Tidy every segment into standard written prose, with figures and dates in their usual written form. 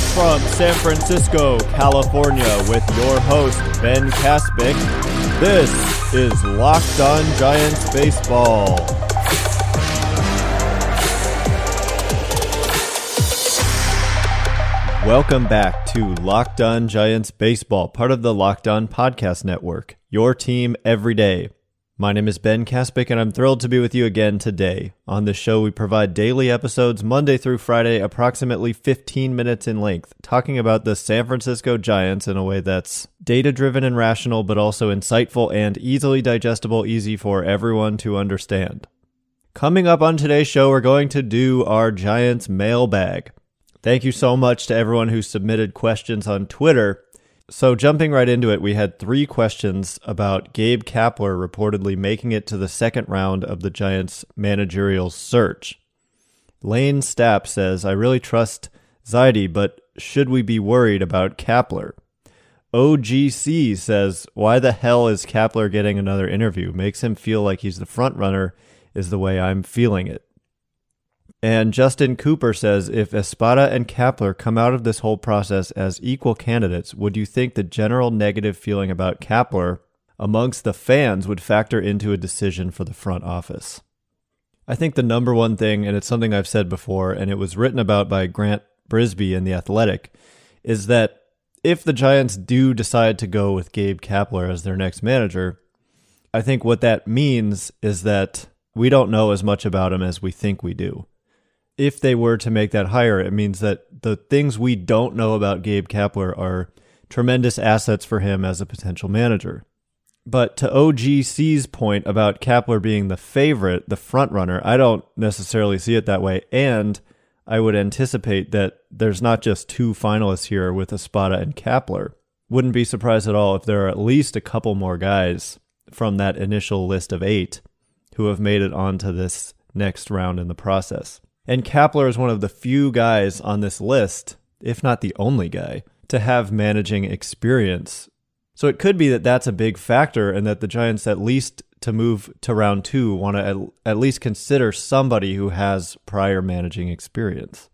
from San Francisco, California, with your host, Ben Kaspick. This is Locked On Giants Baseball. Welcome back to Locked On Giants Baseball, part of the Locked On Podcast Network, your team every day. My name is Ben Kaspick, and I'm thrilled to be with you again today. On this show, we provide daily episodes Monday through Friday, approximately 15 minutes in length, talking about the San Francisco Giants in a way that's data-driven and rational, but also insightful and easily digestible, easy for everyone to understand. Coming up on today's show, we're going to do our Giants mailbag. Thank you so much to everyone who submitted questions on Twitter. So jumping right into it, we had 3 questions about Gabe Kapler reportedly making it to the second round of the Giants' managerial search. Lane Stapp says, I really trust Zaidi, but should we be worried about Kapler? OGC says, why the hell is Kapler getting another interview? Makes him feel like he's the front runner is the way I'm feeling it. And Justin Cooper says, if Espada and Kapler come out of this whole process as equal candidates, would you think the general negative feeling about Kapler amongst the fans would factor into a decision for the front office? I think the number one thing, and it's something I've said before, and it was written about by Grant Brisbee in The Athletic, is that if the Giants do decide to go with Gabe Kapler as their next manager, I think what that means is that we don't know as much about him as we think we do. If they were to make that hire, it means that the things we don't know about Gabe Kapler are tremendous assets for him as a potential manager. But to OGC's point about Kapler being the favorite, the front runner, I don't necessarily see it that way. And I would anticipate that there's not just 2 finalists here with Espada and Kapler. Wouldn't be surprised at all if there are at least a couple more guys from that initial list of 8 who have made it onto this next round in the process. And Kapler is one of the few guys on this list, if not the only guy, to have managing experience. So it could be that that's a big factor and that the Giants, at least to move to round 2, want to at least consider somebody who has prior managing experience.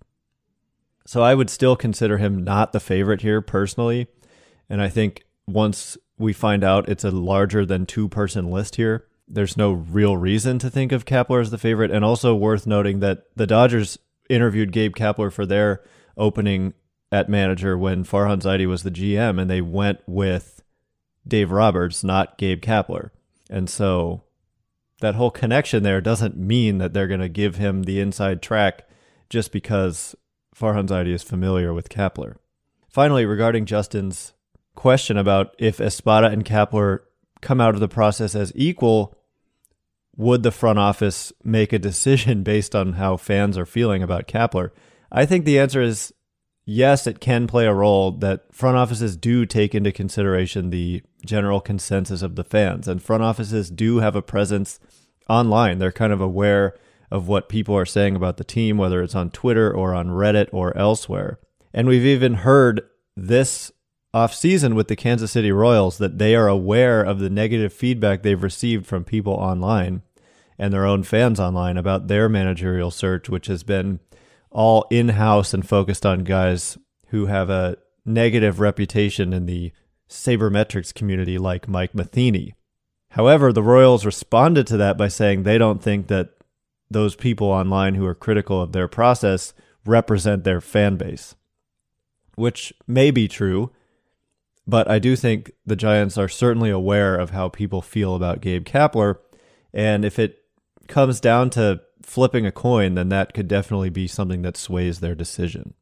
So I would still consider him not the favorite here personally. And I think once we find out it's a larger than 2-person list here, there's no real reason to think of Kapler as the favorite. And also worth noting that the Dodgers interviewed Gabe Kapler for their opening at manager when Farhan Zaidi was the GM, and they went with Dave Roberts, not Gabe Kapler. And so that whole connection there doesn't mean that they're going to give him the inside track just because Farhan Zaidi is familiar with Kapler. Finally, regarding Justin's question about if Espada and Kapler come out of the process as equal, would the front office make a decision based on how fans are feeling about Kapler? I think the answer is yes, it can play a role that front offices do take into consideration the general consensus of the fans, and front offices do have a presence online. They're kind of aware of what people are saying about the team, whether it's on Twitter or on Reddit or elsewhere. And we've even heard this off-season with the Kansas City Royals that they are aware of the negative feedback they've received from people online and their own fans online about their managerial search, which has been all in-house and focused on guys who have a negative reputation in the sabermetrics community like Mike Matheny. However, the Royals responded to that by saying they don't think that those people online who are critical of their process represent their fan base, which may be true. But I do think the Giants are certainly aware of how people feel about Gabe Kapler, and if it comes down to flipping a coin, then that could definitely be something that sways their decision.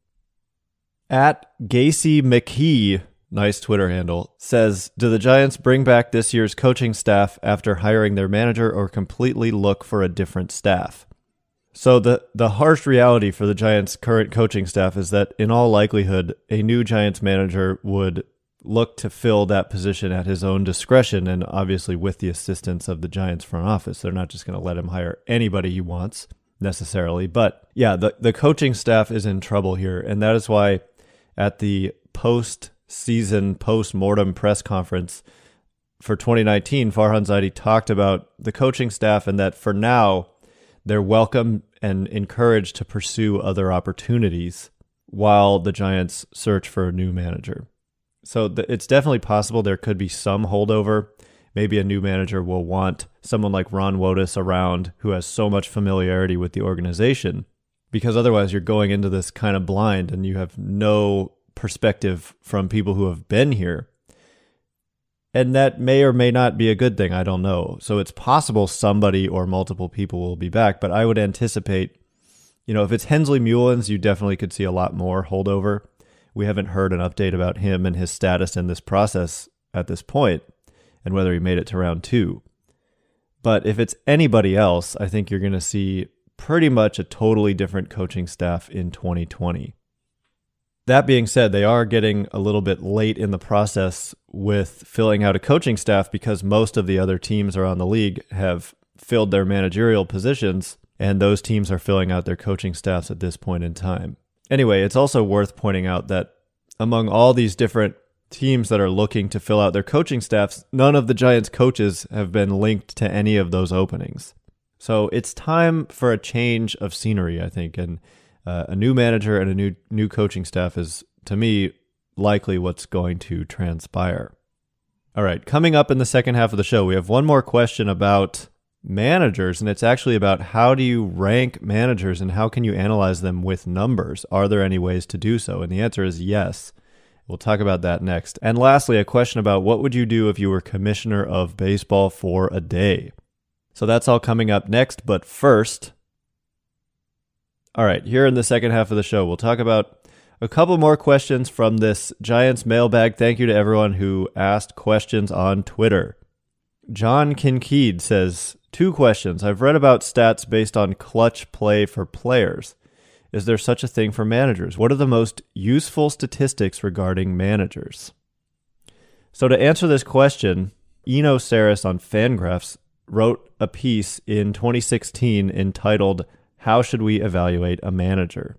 At Gacy McKee, nice Twitter handle, says, do the Giants bring back this year's coaching staff after hiring their manager or completely look for a different staff? So the harsh reality for the Giants' current coaching staff is that in all likelihood, a new Giants manager would look to fill that position at his own discretion, and obviously with the assistance of the Giants front office. They're not just going to let him hire anybody he wants necessarily. But yeah, the coaching staff is in trouble here, and that is why at the post-season, post-mortem press conference for 2019, Farhan Zaidi talked about the coaching staff and that for now, they're welcome and encouraged to pursue other opportunities while the Giants search for a new manager. So it's definitely possible there could be some holdover. Maybe a new manager will want someone like Ron Wotus around who has so much familiarity with the organization, because otherwise you're going into this kind of blind and you have no perspective from people who have been here. And that may or may not be a good thing. I don't know. So it's possible somebody or multiple people will be back, but I would anticipate, if it's Hensley Mullins, you definitely could see a lot more holdover. We haven't heard an update about him and his status in this process at this point and whether he made it to round 2. But if it's anybody else, I think you're going to see pretty much a totally different coaching staff in 2020. That being said, they are getting a little bit late in the process with filling out a coaching staff because most of the other teams around the league have filled their managerial positions, and those teams are filling out their coaching staffs at this point in time. Anyway, it's also worth pointing out that among all these different teams that are looking to fill out their coaching staffs, none of the Giants' coaches have been linked to any of those openings. So it's time for a change of scenery, I think, and a new manager and a new coaching staff is, to me, likely what's going to transpire. All right, coming up in the second half of the show, we have one more question about managers, and it's actually about how do you rank managers and how can you analyze them with numbers? Are there any ways to do so? And the answer is yes. We'll talk about that next. And lastly, a question about what would you do if you were commissioner of baseball for a day? So that's all coming up next, but first, all right, here in the second half of the show, we'll talk about a couple more questions from this Giants mailbag. Thank you to everyone who asked questions on Twitter. John Kinkead says, 2 questions. I've read about stats based on clutch play for players. Is there such a thing for managers? What are the most useful statistics regarding managers? So to answer this question, Eno Saris on Fangraphs wrote a piece in 2016 entitled, How Should We Evaluate a Manager?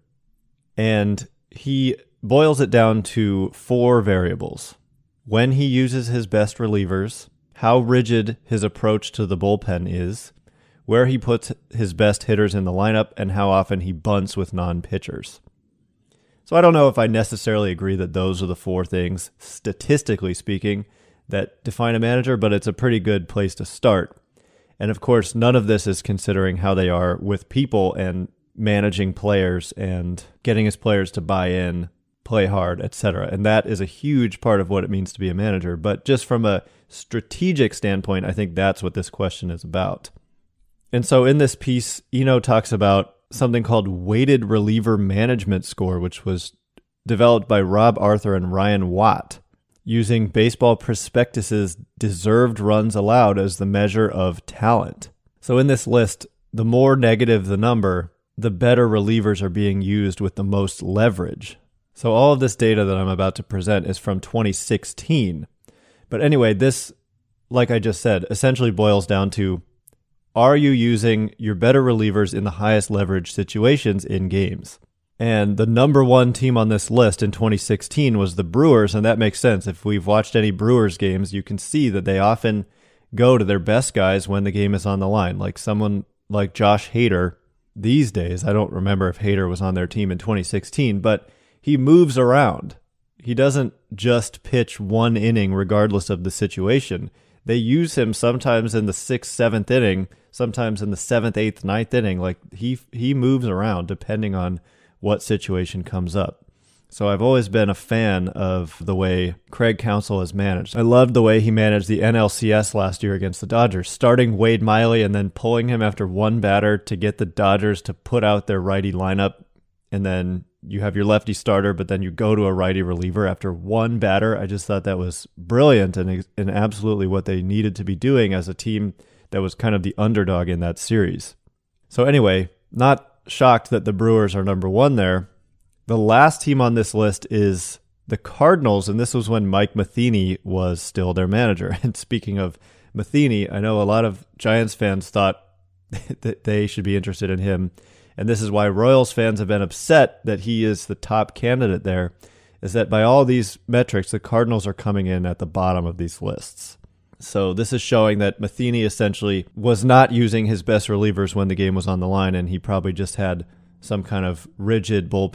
And he boils it down to 4 variables. When he uses his best relievers, how rigid his approach to the bullpen is, where he puts his best hitters in the lineup, and how often he bunts with non-pitchers. So I don't know if I necessarily agree that those are the 4 things, statistically speaking, that define a manager, but it's a pretty good place to start. And of course, none of this is considering how they are with people and managing players and getting his players to buy in, play hard, etc. And that is a huge part of what it means to be a manager. But just from a strategic standpoint, I think that's what this question is about. And so in this piece, Eno talks about something called weighted reliever management score, which was developed by Rob Arthur and Ryan Watt, using Baseball Prospectus's deserved runs allowed as the measure of talent. So in this list, the more negative the number, the better relievers are being used with the most leverage. So all of this data that I'm about to present is from 2016. But anyway, this, like I just said, essentially boils down to, are you using your better relievers in the highest leverage situations in games? And the number 1 team on this list in 2016 was the Brewers, and that makes sense. If we've watched any Brewers games, you can see that they often go to their best guys when the game is on the line. Like someone like Josh Hader these days, I don't remember if Hader was on their team in 2016, but he moves around. He doesn't just pitch 1 inning regardless of the situation. They use him sometimes in the 6th, 7th inning, sometimes in the 7th, 8th, 9th inning. Like he moves around depending on what situation comes up. So I've always been a fan of the way Craig Counsell has managed. I loved the way he managed the NLCS last year against the Dodgers, starting Wade Miley and then pulling him after 1 batter to get the Dodgers to put out their righty lineup. And then you have your lefty starter, but then you go to a righty reliever after 1 batter. I just thought that was brilliant and absolutely what they needed to be doing as a team that was kind of the underdog in that series. So anyway, not shocked that the Brewers are number 1 there. The last team on this list is the Cardinals, and this was when Mike Matheny was still their manager. And speaking of Matheny, I know a lot of Giants fans thought that they should be interested in him. And this is why Royals fans have been upset that he is the top candidate there, is that by all these metrics, the Cardinals are coming in at the bottom of these lists. So this is showing that Matheny essentially was not using his best relievers when the game was on the line, and he probably just had some kind of rigid bullpen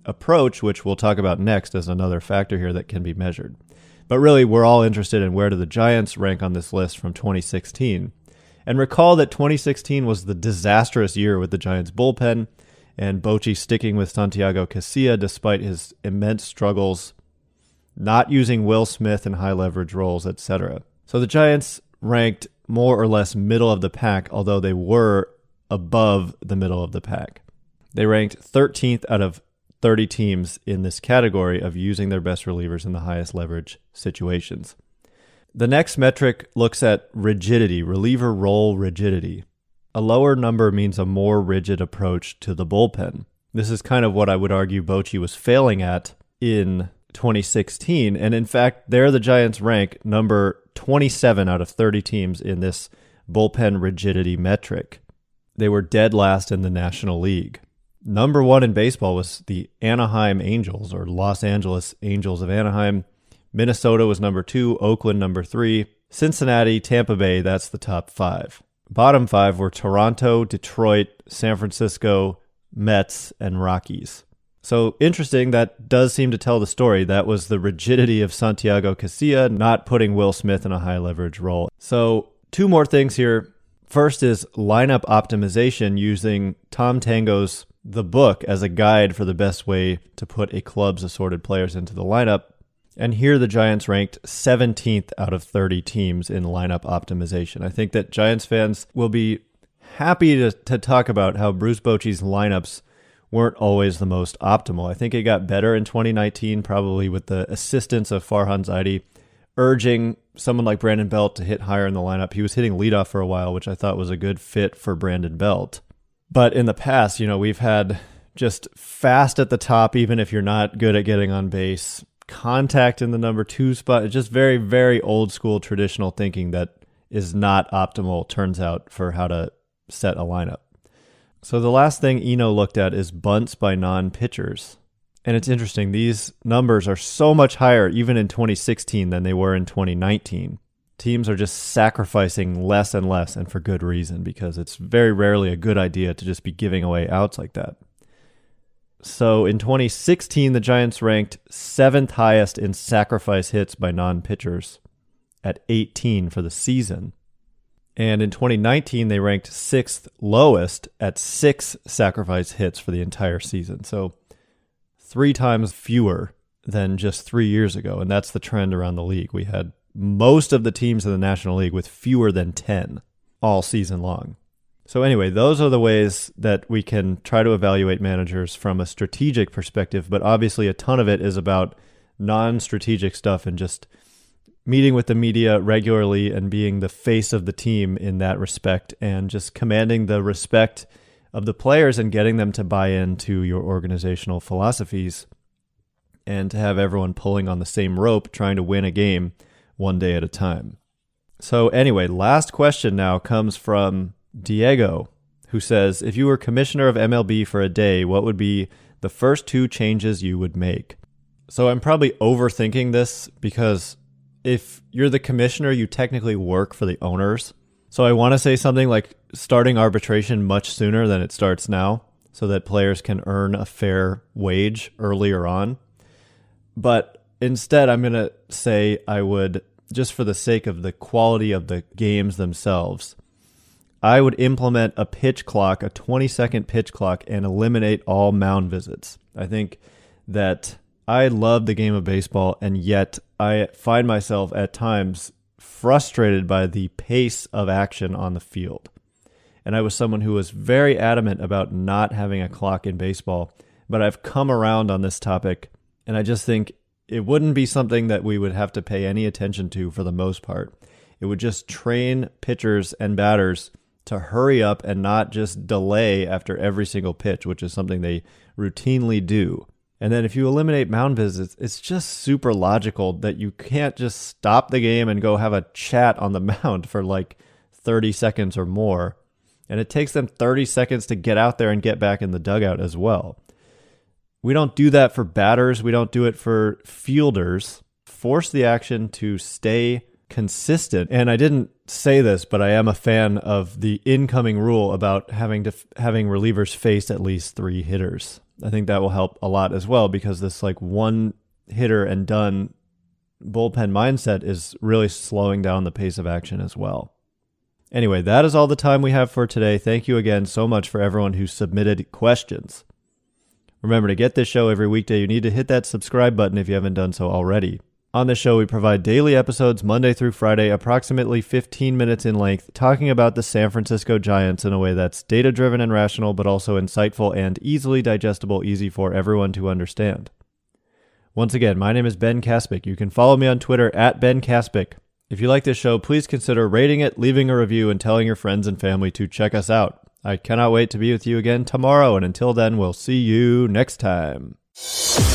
approach, which we'll talk about next as another factor here that can be measured. But really, we're all interested in where do the Giants rank on this list from 2016. And recall that 2016 was the disastrous year with the Giants bullpen, and Bochy sticking with Santiago Casilla despite his immense struggles, not using Will Smith in high leverage roles, etc. So the Giants ranked more or less middle of the pack, although they were above the middle of the pack. They ranked 13th out of 30 teams in this category of using their best relievers in the highest leverage situations. The next metric looks at rigidity, reliever role rigidity. A lower number means a more rigid approach to the bullpen. This is kind of what I would argue Bochy was failing at in 2016. And in fact, there the Giants rank number 27 out of 30 teams in this bullpen rigidity metric. They were dead last in the National League. Number one in baseball was the Anaheim Angels, or Los Angeles Angels of Anaheim. Minnesota was number 2, Oakland number 3, Cincinnati, Tampa Bay, that's the top 5. Bottom 5 were Toronto, Detroit, San Francisco, Mets, and Rockies. So interesting, that does seem to tell the story. That was the rigidity of Santiago Casilla, not putting Will Smith in a high leverage role. So 2 more things here. First is lineup optimization using Tom Tango's The Book as a guide for the best way to put a club's assorted players into the lineup. And here the Giants ranked 17th out of 30 teams in lineup optimization. I think that Giants fans will be happy to talk about how Bruce Bochy's lineups weren't always the most optimal. I think it got better in 2019, probably with the assistance of Farhan Zaidi urging someone like Brandon Belt to hit higher in the lineup. He was hitting leadoff for a while, which I thought was a good fit for Brandon Belt. But in the past, we've had just fast at the top, even if you're not good at getting on base, contact in the number 2 spot. It's just very, very old school traditional thinking that is not optimal, turns out, for how to set a lineup. So the last thing Eno looked at is bunts by non-pitchers. And it's interesting, these numbers are so much higher even in 2016 than they were in 2019. Teams are just sacrificing less and less, and for good reason, because it's very rarely a good idea to just be giving away outs like that. So in 2016, the Giants ranked 7th highest in sacrifice hits by non-pitchers at 18 for the season. And in 2019, they ranked 6th lowest at 6 sacrifice hits for the entire season. So 3 times fewer than just 3 years ago. And that's the trend around the league. We had most of the teams in the National League with fewer than 10 all season long. So anyway, those are the ways that we can try to evaluate managers from a strategic perspective, but obviously a ton of it is about non-strategic stuff and just meeting with the media regularly and being the face of the team in that respect, and just commanding the respect of the players and getting them to buy into your organizational philosophies, and to have everyone pulling on the same rope trying to win a game one day at a time. So anyway, last question now comes from Diego, who says, if you were commissioner of MLB for a day, what would be the first 2 changes you would make? So I'm probably overthinking this, because if you're the commissioner, you technically work for the owners. So I want to say something like starting arbitration much sooner than it starts now, so that players can earn a fair wage earlier on. But instead, I'm going to say I would, just for the sake of the quality of the games themselves, I would implement a pitch clock, a 20-second pitch clock, and eliminate all mound visits. I think that I love the game of baseball, and yet I find myself at times frustrated by the pace of action on the field. And I was someone who was very adamant about not having a clock in baseball, but I've come around on this topic, and I just think it wouldn't be something that we would have to pay any attention to for the most part. It would just train pitchers and batters to hurry up and not just delay after every single pitch, which is something they routinely do. And then if you eliminate mound visits, it's just super logical that you can't just stop the game and go have a chat on the mound for like 30 seconds or more. And it takes them 30 seconds to get out there and get back in the dugout as well. We don't do that for batters. We don't do it for fielders. Force the action to stay consistent. And I didn't say this, but I am a fan of the incoming rule about having relievers face at least 3 hitters. I think that will help a lot as well, because this like one hitter and done bullpen mindset is really slowing down the pace of action as well. Anyway, that is all the time we have for today. Thank you again so much for everyone who submitted questions. Remember, to get this show every weekday, you need to hit that subscribe button if you haven't done so already. On this show, we provide daily episodes Monday through Friday, approximately 15 minutes in length, talking about the San Francisco Giants in a way that's data-driven and rational, but also insightful and easily digestible, easy for everyone to understand. Once again, my name is Ben Kaspick. You can follow me on Twitter at Ben Kaspick. If you like this show, please consider rating it, leaving a review, and telling your friends and family to check us out. I cannot wait to be with you again tomorrow, and until then, we'll see you next time.